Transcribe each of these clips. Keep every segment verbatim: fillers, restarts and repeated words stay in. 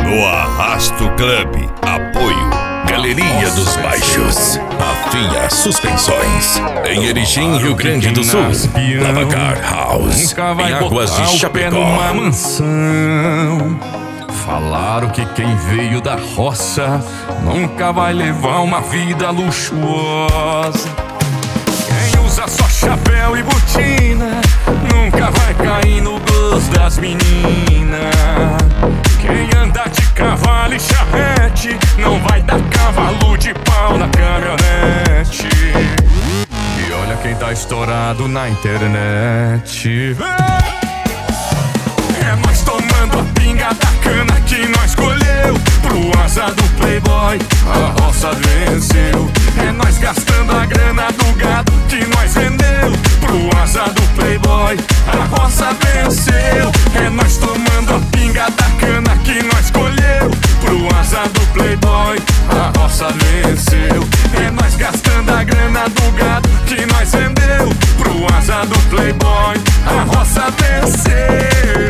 No Arrasto Club, apoio Galeria dos Baixos, Afinha Suspensões, em Erechim, Rio Grande do Sul, Lavacar House, em Águas de Chapecó. Numa mansão. Falaram que quem veio da roça nunca vai levar uma vida luxuosa. Quem usa só chapéu e botina nunca vai cair no gosto das meninas. Quem anda de cavalo e charrete não vai dar cavalo de pau na caminhonete. E olha quem tá estourado na internet. É nós tomando a pinga da cana que nós escolheu. Pro asa do playboy, a roça venceu. É nós gastando a grana do gado que nós vendeu. Pro asa do playboy, a roça venceu. É nós tomando a pinga da cana que nós escolheu. Pro asa do playboy, a roça venceu. É nós gastando a grana do gado que nós vendeu. Pro asa do playboy, a roça venceu.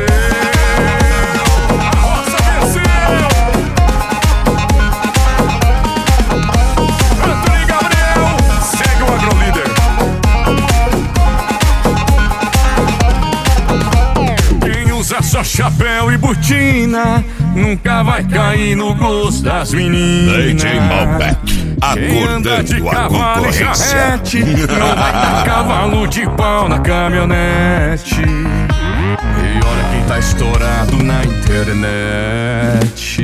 Só chapéu e botina nunca vai cair no gosto das meninas. D J Malbec, acordando a concorrência. Não vai dar cavalo de pau na caminhonete. E olha quem tá estourado na internet.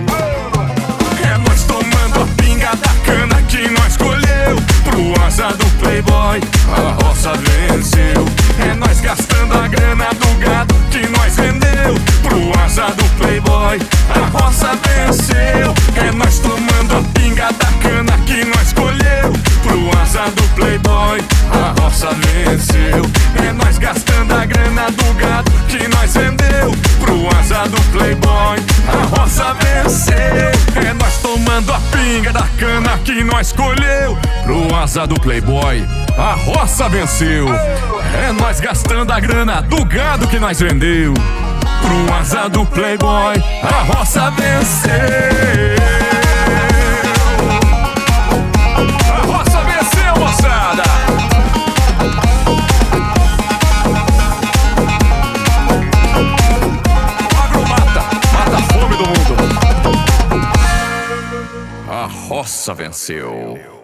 É nós tomando a pinga da cana que nós escolheu. Pro asa do playboy, a roça venceu. É nós gastando a grana do gado que nós vendeu. Pro asa do playboy, a roça venceu. É nós tomando a pinga da cana que nós escolheu. Pro asa do playboy, a roça venceu. É nós gastando a grana do gado que nós vendeu. Pro asa do playboy, a roça venceu. É nós tomando a pinga da cana que nós escolheu. Pro asa do playboy, a roça venceu. É nós gastando a grana do gado que nós vendeu. Pro asa do playboy, a roça venceu. A roça venceu, moçada. O agro mata, mata a fome do mundo. A roça venceu.